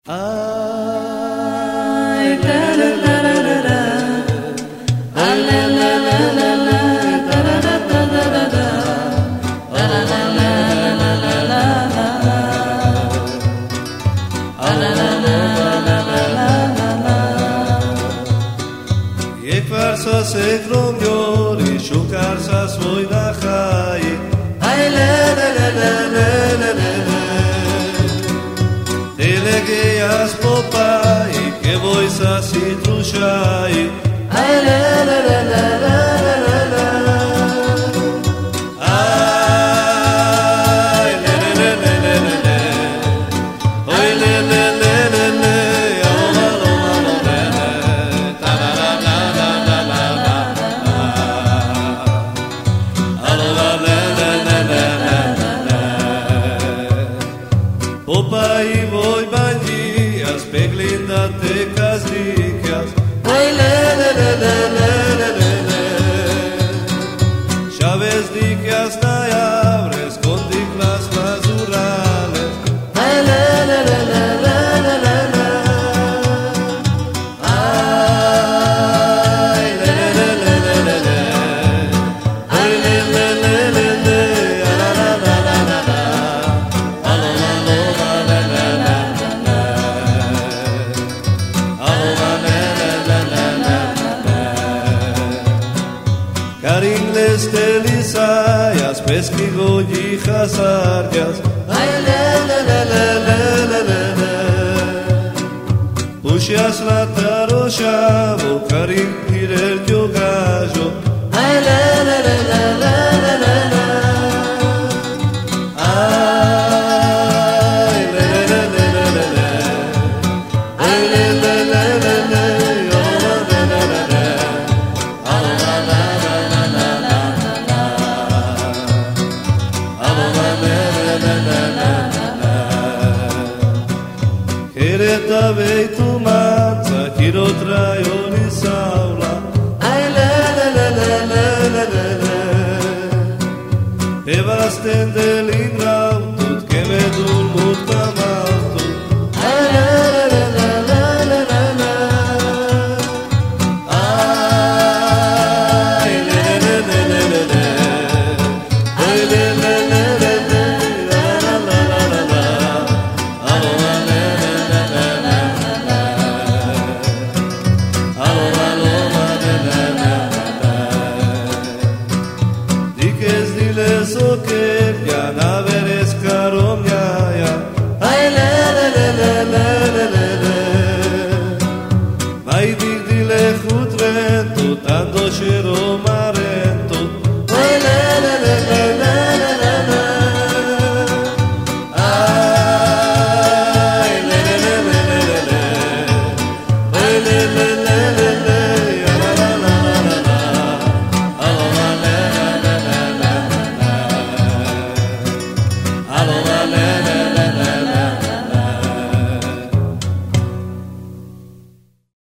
Farsa se gromiori, sciucarsa svoi da chai. Ai le le le le le le le le. Tele che aspopai, che voi sa si truciai. Ai le le le le le le le le. Ai le le le le le le le. Oi le le le le le. Popai voi baglias, peglindate casrichias. Ai le le le le le le le le. Chaves diquias naiabres, con diclas mazurales. Ai le le le le le le le le. Ai le le le le le le. Ai le le le le le. La la la la la la. Caringles delisaias, pesquigolli jasargas. Ai le le le le le le le le. Puxias la taroxavo, caring pirer giogajo. Ai le le le le le le le le. Ai le le le le le le. Ai le le le le le. Kereta veitu manza, kiro traioni saula. Ai le le le le le le le le. Pe va stendele